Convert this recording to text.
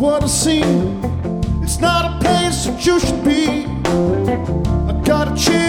what I've seen. It's not a place that you should be. I got a chill